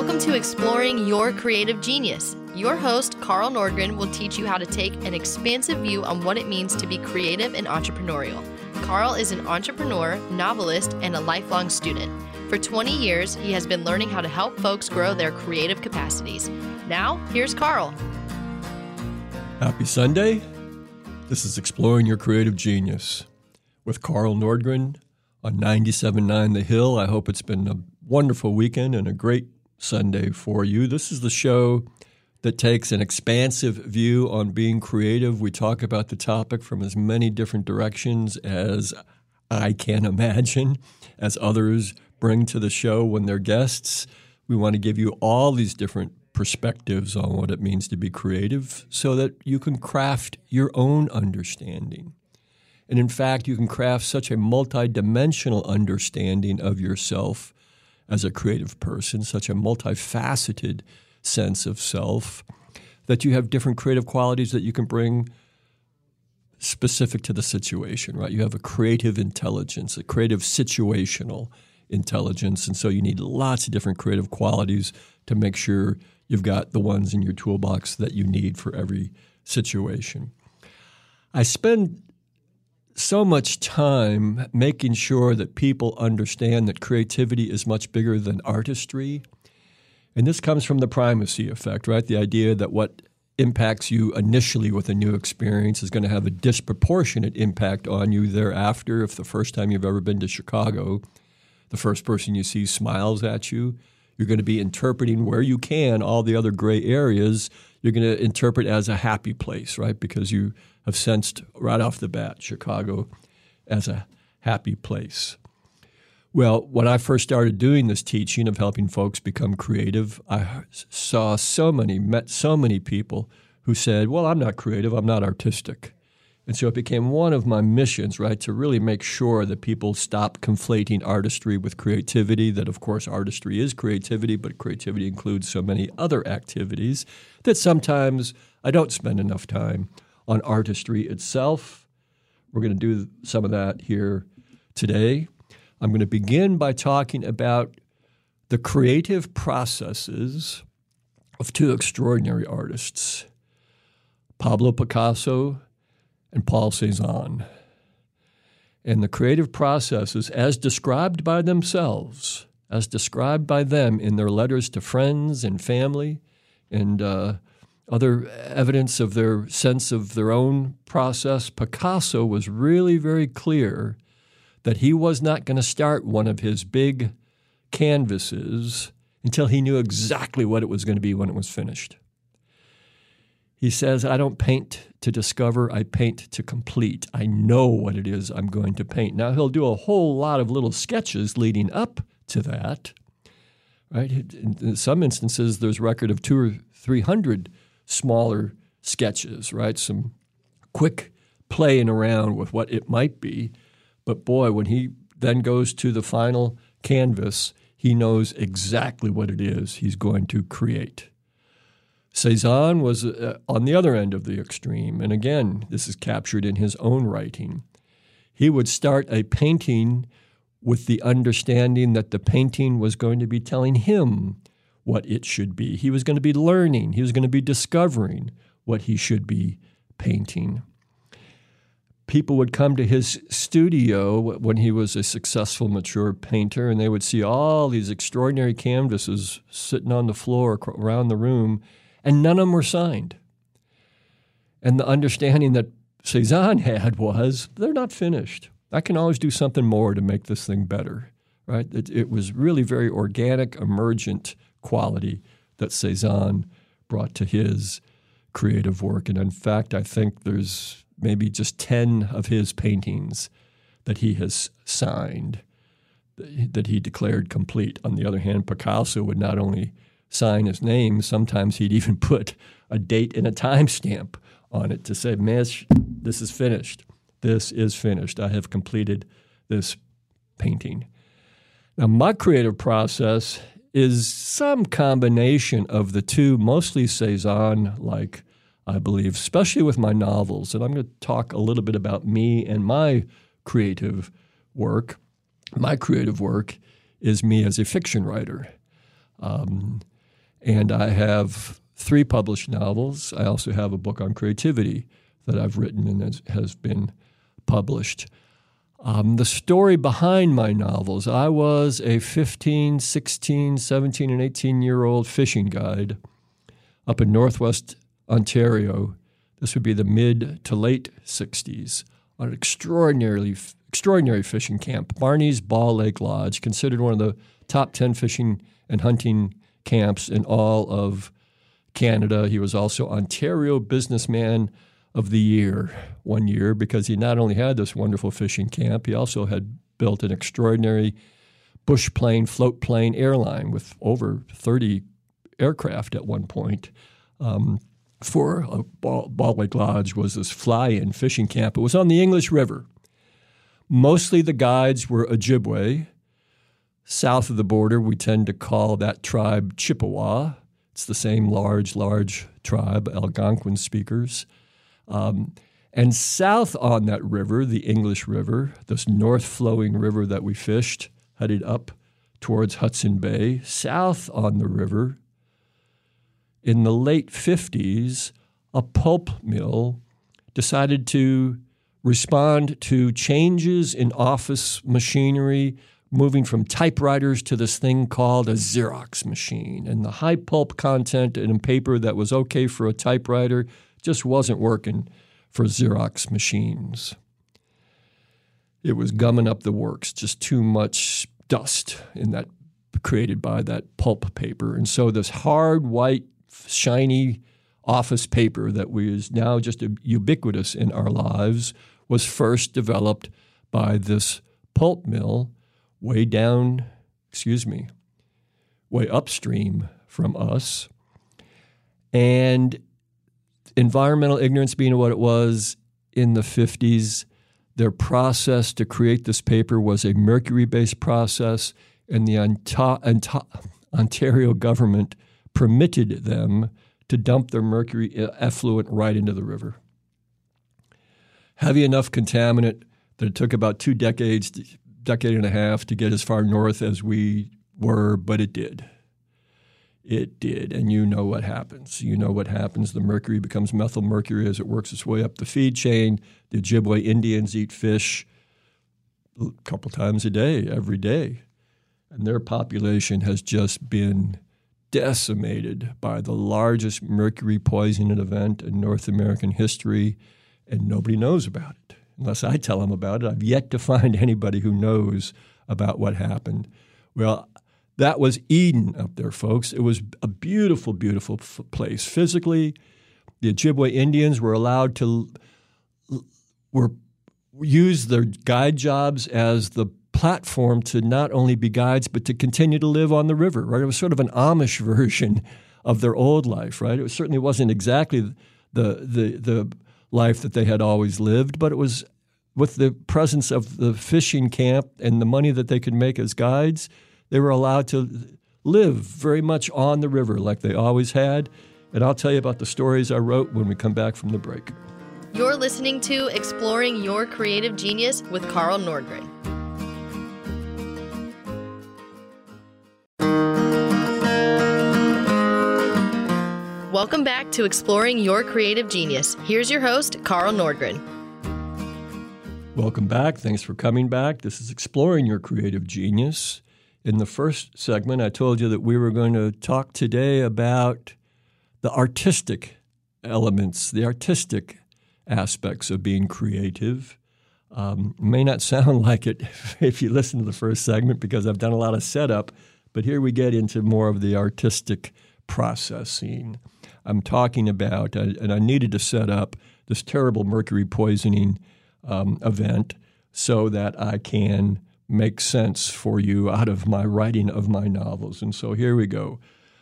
Welcome to Exploring Your Creative Genius. Your host, Carl Nordgren, will teach you how to take an expansive view on what it means to be creative and entrepreneurial. Carl is an entrepreneur, novelist, and a lifelong student. For 20 years, he has been learning how to help folks grow their creative capacities. Now, here's Carl. Happy Sunday. This is Exploring Your Creative Genius with Carl Nordgren on 97.9 The Hill. I hope it's been a wonderful weekend and a great Sunday for you. This is the show that takes an expansive view on being creative. We talk about the topic from as many different directions as I can imagine, as others bring to the show when they're guests. We want to give you all these different perspectives on what it means to be creative so that you can craft your own understanding. And in fact, you can craft such a multidimensional understanding of yourself as a creative person, such a multifaceted sense of self, that you have different creative qualities that you can bring specific to the situation, right? You have a creative intelligence, a creative situational intelligence, and so you need lots of different creative qualities to make sure you've got the ones in your toolbox that you need for every situation. I spend so much time making sure that people understand that creativity is much bigger than artistry. And this comes from the primacy effect, right? The idea that what impacts you initially with a new experience is going to have a disproportionate impact on you thereafter. If the first time you've ever been to Chicago, the first person you see smiles at you, you're going to be interpreting where you can all the other gray areas. You're going to interpret as a happy place, right? Because you have sensed right off the bat Chicago as a happy place. Well, when I first started doing this teaching of helping folks become creative, I met so many people who said, well, I'm not creative, I'm not artistic. And so it became one of my missions, right, to really make sure that people stop conflating artistry with creativity, that of course artistry is creativity, but creativity includes so many other activities that sometimes I don't spend enough time on artistry itself. We're going to do some of that here today. I'm going to begin by talking about the creative processes of two extraordinary artists, Pablo Picasso and Paul Cézanne, and the creative processes as described by themselves, as described by them in their letters to friends and family and other evidence of their sense of their own process. Picasso was really very clear that he was not going to start one of his big canvases until he knew exactly what it was going to be when it was finished. He says, I don't paint to discover, I paint to complete. I know what it is I'm going to paint. Now, he'll do a whole lot of little sketches leading up to that, right? In some instances, there's record of 200 or 300 smaller sketches, right? Some quick playing around with what it might be. But boy, when he then goes to the final canvas, he knows exactly what it is he's going to create. Cézanne was on the other end of the extreme, and again, this is captured in his own writing. He would start a painting with the understanding that the painting was going to be telling him what it should be. He was going to be learning. He was going to be discovering what he should be painting. People would come to his studio when he was a successful, mature painter, and they would see all these extraordinary canvases sitting on the floor around the room, and none of them were signed. And the understanding that Cézanne had was, they're not finished. I can always do something more to make this thing better, right? It was really very organic, emergent quality that Cézanne brought to his creative work. And in fact, I think there's maybe just 10 of his paintings that he has signed, that he declared complete. On the other hand, Picasso would not only sign his name, sometimes he'd even put a date and a timestamp on it to say, man, this is finished. This is finished. I have completed this painting. Now, my creative process is some combination of the two, mostly Cézanne-like, I believe, especially with my novels. And I'm going to talk a little bit about me and my creative work. My creative work is me as a fiction writer. And I have 3 published novels. I also have a book on creativity that I've written and has been published. The story behind my novels, I was a 15, 16, 17, and 18-year-old fishing guide up in Northwest Ontario. This would be the mid to late 60s, on an extraordinary fishing camp, Barney's Ball Lake Lodge, considered one of the top 10 fishing and hunting camps in all of Canada. He was also Ontario Businessman of the Year one year because he not only had this wonderful fishing camp, he also had built an extraordinary bush plane, float plane airline with over 30 aircraft at one point. For Ball Lake Lodge was this fly-in fishing camp. It was on the English River. Mostly the guides were Ojibwe. South of the border, we tend to call that tribe Chippewa. It's the same large tribe, Algonquin speakers. And south on that river, the English River, this north-flowing river that we fished, headed up towards Hudson Bay, south on the river, in the late 50s, a pulp mill decided to respond to changes in office machinery, moving from typewriters to this thing called a Xerox machine. And the high pulp content in a paper that was okay for a typewriter just wasn't working for Xerox machines. It was gumming up the works, just too much dust in that created by that pulp paper. And so this hard, white, shiny office paper that is now just ubiquitous in our lives was first developed by this pulp mill way upstream from us. And environmental ignorance being what it was in the 50s, their process to create this paper was a mercury-based process, and the Ontario government permitted them to dump their mercury effluent right into the river. Heavy enough contaminant that it took about 2 decades, decade and a half to get as far north as we were, but it did. It did, and you know what happens. You know what happens. The mercury becomes methyl mercury as it works its way up the feed chain. The Ojibwe Indians eat fish a couple times a day, every day. And their population has just been decimated by the largest mercury poisoning event in North American history, and nobody knows about it. Unless I tell them about it, I've yet to find anybody who knows about what happened. Well, that was Eden up there, folks. It was a beautiful, beautiful place. Physically, the Ojibwe Indians were allowed to use their guide jobs as the platform to not only be guides, but to continue to live on the river, right? It was sort of an Amish version of their old life, right? It certainly wasn't exactly the life that they had always lived, but it was with the presence of the fishing camp and the money that they could make as guides, they were allowed to live very much on the river like they always had. And I'll tell you about the stories I wrote when we come back from the break. You're listening to Exploring Your Creative Genius with Carl Nordgren. Welcome back to Exploring Your Creative Genius. Here's your host, Carl Nordgren. Welcome back. Thanks for coming back. This is Exploring Your Creative Genius. In the first segment, I told you that we were going to talk today about the artistic elements, the artistic aspects of being creative. May not sound like it if you listen to the first segment because I've done a lot of setup, but here we get into more of the artistic processing. I'm talking about, and I needed to set up this terrible mercury poisoning event so that I can make sense for you out of my writing of my novels. And so here we go.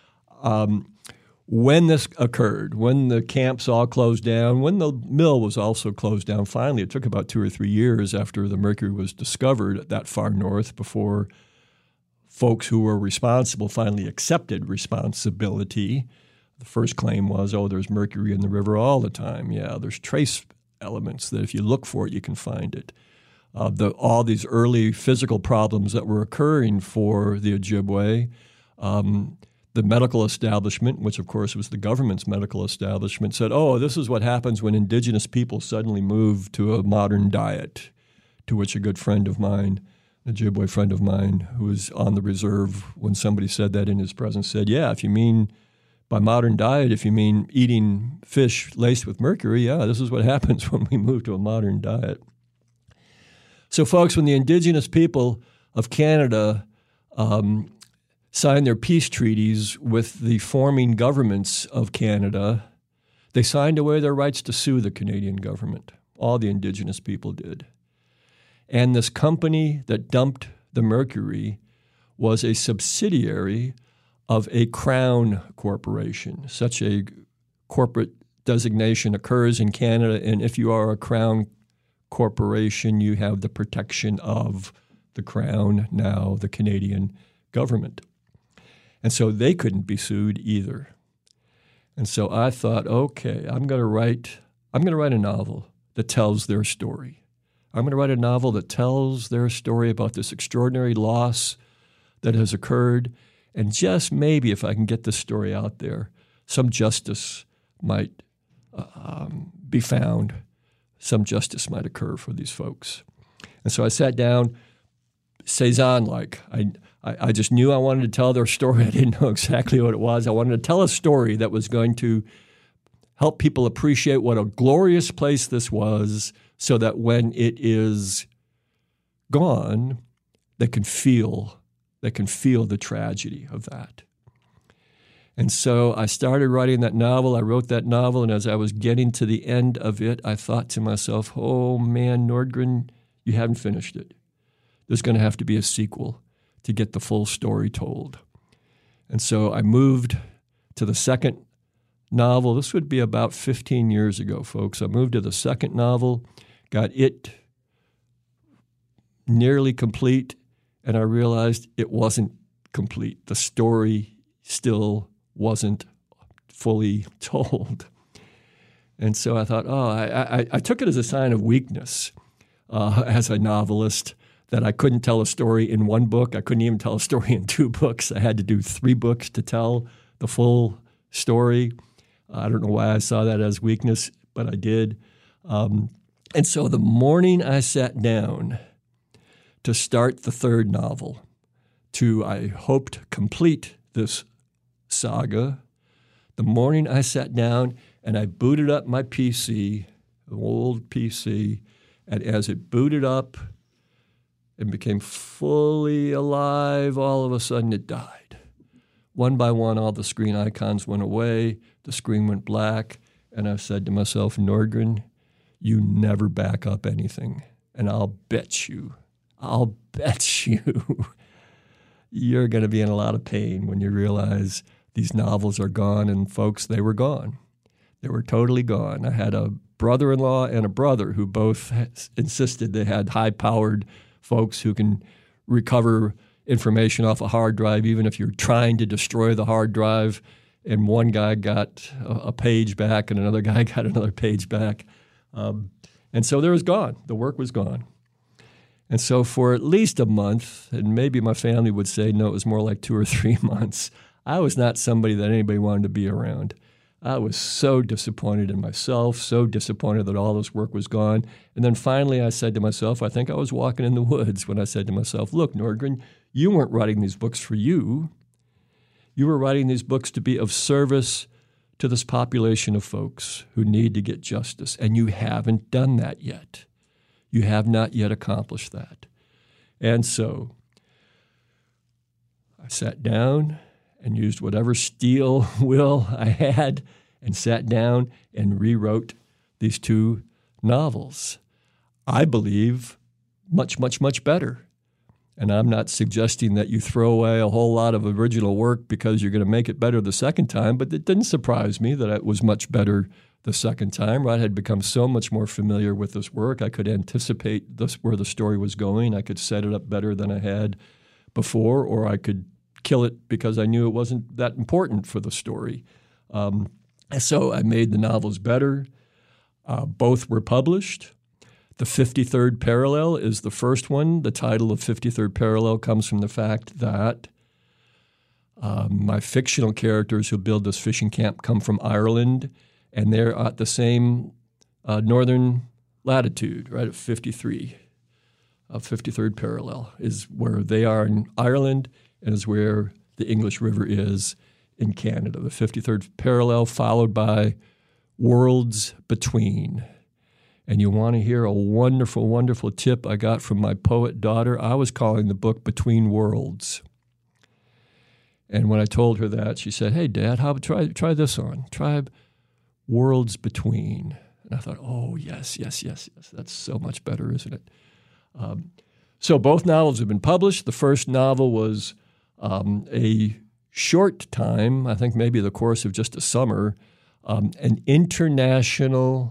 When this occurred, when the camps all closed down, when the mill was also closed down, finally, it took about 2 or 3 years after the mercury was discovered that far north before folks who were responsible finally accepted responsibility. The first claim was, there's mercury in the river all the time. Yeah, there's trace elements that if you look for it, you can find it. All these early physical problems that were occurring for the Ojibwe, the medical establishment, which of course was the government's medical establishment, said, oh, this is what happens when indigenous people suddenly move to a modern diet, to which a good friend of mine, a Ojibwe friend of mine who was on the reserve when somebody said that in his presence said, yeah, if you mean by modern diet, if you mean eating fish laced with mercury, yeah, this is what happens when we move to a modern diet. So folks, when the indigenous people of Canada signed their peace treaties with the forming governments of Canada, they signed away their rights to sue the Canadian government. All the indigenous people did. And this company that dumped the mercury was a subsidiary of a crown corporation. Such a corporate designation occurs in Canada, and if you are a crown corporation, you have the protection of the crown, now the Canadian government. And so they couldn't be sued either. And so I thought, okay, I'm going to write a novel that tells their story. I'm going to write a novel that tells their story about this extraordinary loss that has occurred. And just maybe if I can get this story out there, some justice might be found. Some justice might occur for these folks. And so I sat down, Cezanne-like. I just knew I wanted to tell their story. I didn't know exactly what it was. I wanted to tell a story that was going to help people appreciate what a glorious place this was, so that when it is gone, they can feel the tragedy of that. And so I started writing that novel. I wrote that novel, and as I was getting to the end of it, I thought to myself, oh man, Nordgren, you haven't finished it. There's going to have to be a sequel to get the full story told. And so I moved to the second novel. This would be about 15 years ago, folks. I moved to the second novel, got it nearly complete, and I realized it wasn't complete. The story still wasn't fully told. And so I thought, I took it as a sign of weakness as a novelist, that I couldn't tell a story in one book. I couldn't even tell a story in 2 books. I had to do 3 books to tell the full story. I don't know why I saw that as weakness, but I did. And so the morning I sat down to start the third novel, to, I hoped, complete this saga, the morning I sat down and I booted up my PC, an old PC, and as it booted up and became fully alive, all of a sudden it died. One by one, all the screen icons went away, the screen went black, and I said to myself, Nordgren, you never back up anything, and I'll bet you, you're going to be in a lot of pain when you realize these novels are gone, and folks, they were gone. They were totally gone. I had a brother-in-law and a brother who both insisted they had high-powered folks who can recover information off a hard drive, even if you're trying to destroy the hard drive. And one guy got a page back and another guy got another page back. And so there was gone. The work was gone. And so for at least a month, and maybe my family would say, no, it was more like 2 or 3 months, I was not somebody that anybody wanted to be around. I was so disappointed in myself, so disappointed that all this work was gone. And then finally I said to myself, I think I was walking in the woods when I said to myself, look, Nordgren, you weren't writing these books for you. You were writing these books to be of service to this population of folks who need to get justice. And you haven't done that yet. You have not yet accomplished that. And so I sat down and used whatever steel will I had and sat down and rewrote these 2 novels. I believe much, much, much better. And I'm not suggesting that you throw away a whole lot of original work because you're going to make it better the second time, but it didn't surprise me that it was much better the second time. I had become so much more familiar with this work. I could anticipate where the story was going. I could set it up better than I had before, or I could kill it because I knew it wasn't that important for the story. So I made the novels better. Both were published. The 53rd Parallel is the first one. The title of 53rd Parallel comes from the fact that My fictional characters who build this fishing camp come from Ireland, and they're at the same northern latitude, right at 53. 53rd parallel is where they are in Ireland and is where the English River is in Canada. The 53rd parallel followed by Worlds Between. And you want to hear a wonderful, wonderful tip I got from my poet daughter? I was calling the book Between Worlds. And when I told her that, she said, "Hey, Dad, how about try this on? Try Worlds Between." And I thought, oh, yes. That's so much better, isn't it? So both novels have been published. The first novel was a short time, I think maybe the course of just a summer, an international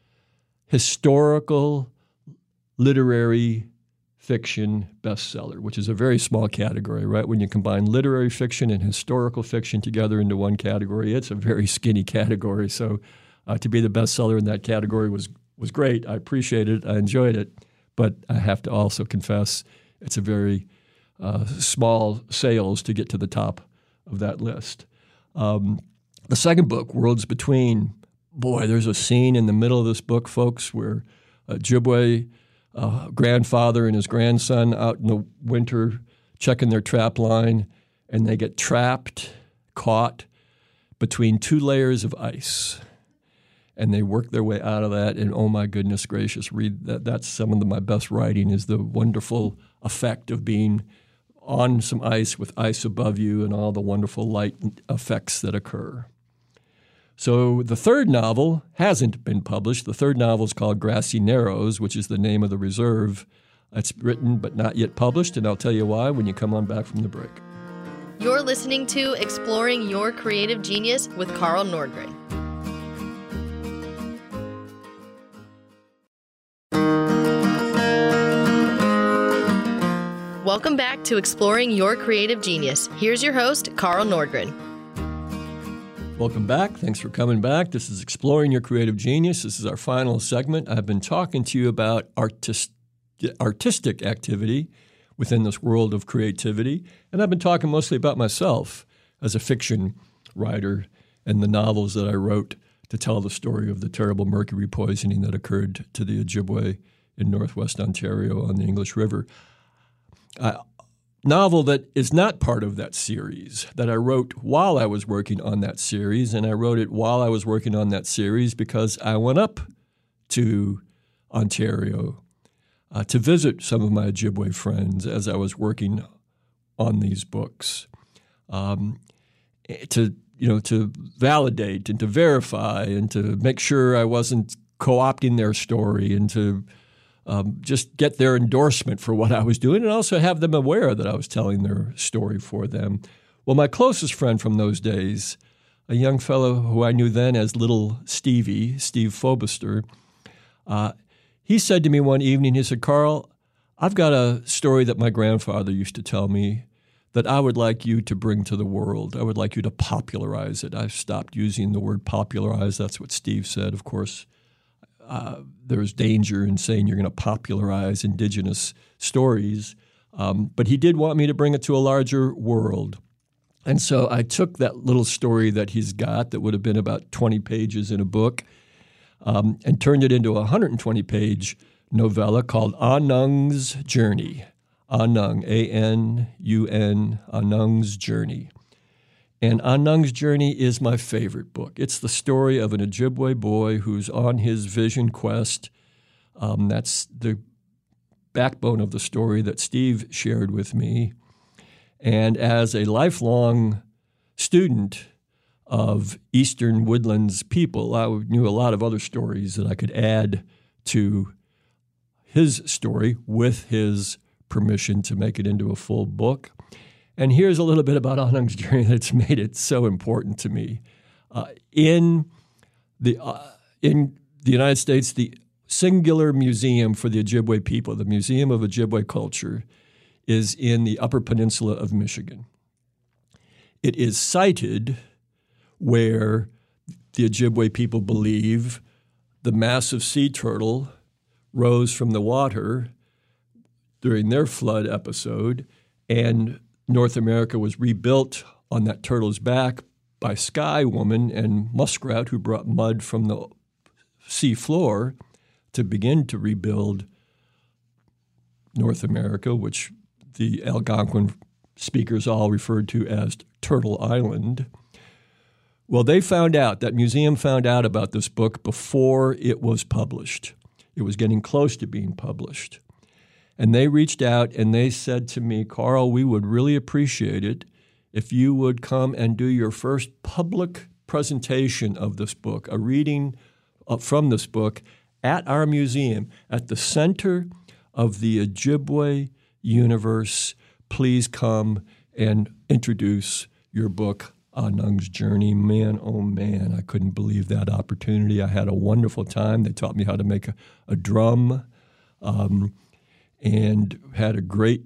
historical literary fiction bestseller, which is a very small category, right? When you combine literary fiction and historical fiction together into one category, it's a very skinny category. So to be the bestseller in that category was great. I appreciated it. I enjoyed it. But I have to also confess it's a very small sales to get to the top of that list. The second book, Worlds Between, boy, there's a scene in the middle of this book, folks, where Ojibwe grandfather and his grandson out in the winter checking their trap line, and they get caught between two layers of ice. And they work their way out of that, and oh my goodness gracious, read that. That's some of my best writing, is the wonderful effect of being on some ice with ice above you and all the wonderful light effects that occur. So the third novel hasn't been published. The third novel is called Grassy Narrows, which is the name of the reserve. It's written but not yet published, and I'll tell you why when you come on back from the break. You're listening to Exploring Your Creative Genius with Carl Nordgren. Welcome back to Exploring Your Creative Genius. Here's your host, Carl Nordgren. Welcome back. Thanks for coming back. This is Exploring Your Creative Genius. This is our final segment. I've been talking to you about artistic activity within this world of creativity, and I've been talking mostly about myself as a fiction writer and the novels that I wrote to tell the story of the terrible mercury poisoning that occurred to the Ojibwe in northwest Ontario on the English River. A novel that is not part of that series that I wrote while I was working on that series, and I wrote it while I was working on that series because I went up to Ontario to visit some of my Ojibwe friends as I was working on these books, to validate and to verify and to make sure I wasn't co-opting their story and to just get their endorsement for what I was doing and also have them aware that I was telling their story for them. Well, my closest friend from those days, a young fellow who I knew then as Little Stevie, Steve Fobister, he said to me one evening, he said, "Carl, I've got a story that my grandfather used to tell me that I would like you to bring to the world. I would like you to popularize it." I've stopped using the word popularize. That's what Steve said, of course. There's danger in saying you're going to popularize indigenous stories, but he did want me to bring it to a larger world. And so I took that little story that he's got that would have been about 20 pages in a book and turned it into a 120-page novella called Anung's Journey. Anung, A-N-U-N, Anung's Journey. And Anung's Journey is my favorite book. It's the story of an Ojibwe boy who's on his vision quest. That's the backbone of the story that Steve shared with me. And as a lifelong student of Eastern Woodlands people, I knew a lot of other stories that I could add to his story with his permission to make it into a full book. And here's a little bit about Anung's Journey that's made it so important to me. In the United States, the singular museum for the Ojibwe people, the Museum of Ojibwe Culture, is in the Upper Peninsula of Michigan. It is sited where the Ojibwe people believe the massive sea turtle rose from the water during their flood episode, and North America was rebuilt on that turtle's back by Sky Woman and Muskrat, who brought mud from the sea floor to begin to rebuild North America, which the Algonquin speakers all referred to as Turtle Island. Well, they found out, that museum found out about this book before it was published. It was getting close to being published. And they reached out and they said to me, Carl, we would really appreciate it if you would come and do your first public presentation of this book, a reading from this book at our museum, at the center of the Ojibwe universe. Please come and introduce your book, Anung's Journey. Man, oh man, I couldn't believe that opportunity. I had a wonderful time. They taught me how to make a drum and had a great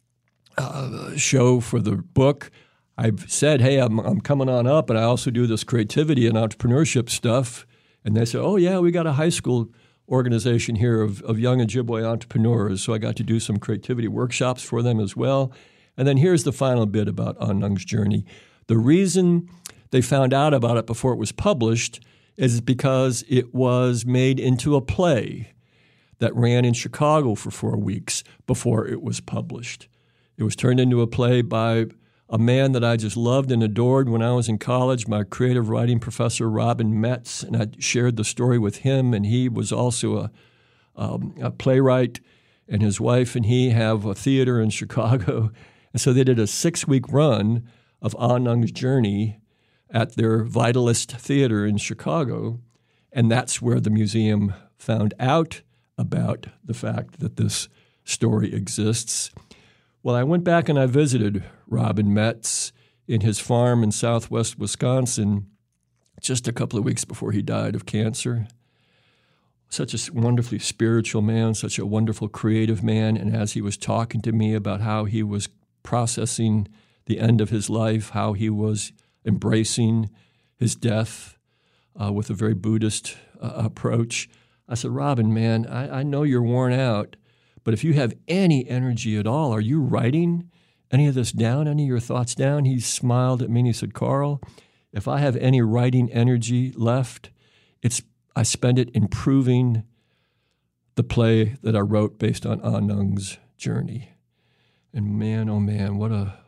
show for the book. I've said, hey, I'm coming on up, and I also do this creativity and entrepreneurship stuff. And they said, oh, yeah, we got a high school organization here of young Ojibwe entrepreneurs. So I got to do some creativity workshops for them as well. And then here's the final bit about Anung's Journey. The reason they found out about it before it was published is because it was made into a play that ran in Chicago for 4 weeks before it was published. It was turned into a play by a man that I just loved and adored when I was in college, my creative writing professor, Robin Metz, and I shared the story with him, and he was also a playwright, and his wife and he have a theater in Chicago. And so they did a 6-week run of Anung's Journey at their Vitalist Theater in Chicago, and that's where the museum found out about the fact that this story exists. Well, I went back and I visited Robin Metz in his farm in southwest Wisconsin just a couple of weeks before he died of cancer. Such a wonderfully spiritual man, such a wonderful creative man, and as he was talking to me about how he was processing the end of his life, how he was embracing his death with a very Buddhist approach, I said, Robin, man, I know you're worn out, but if you have any energy at all, are you writing any of this down, any of your thoughts down? He smiled at me and he said, Carl, if I have any writing energy left, I spend it improving the play that I wrote based on Anung's Journey. And man, oh man,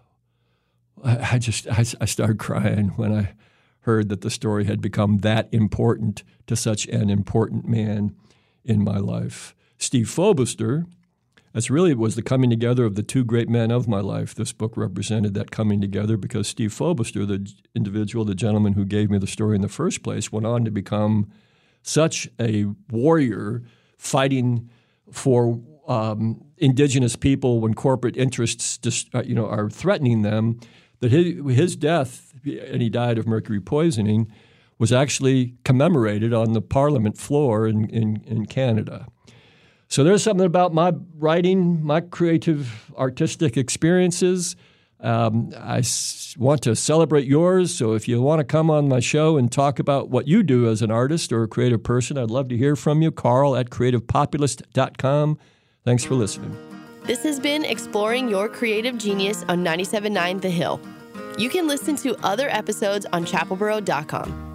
I started crying when I heard that the story had become that important to such an important man in my life. Steve Fobister, that's really was the coming together of the two great men of my life. This book represented that coming together because Steve Fobister, the individual, the gentleman who gave me the story in the first place, went on to become such a warrior fighting for indigenous people when corporate interests are threatening them, that his death, and he died of mercury poisoning, was actually commemorated on the Parliament floor in Canada. So there's something about my writing, my creative artistic experiences. I want to celebrate yours. So if you want to come on my show and talk about what you do as an artist or a creative person, I'd love to hear from you. Carl@creativepopulist.com. Thanks for listening. This has been Exploring Your Creative Genius on 97.9 The Hill. You can listen to other episodes on chapelboro.com.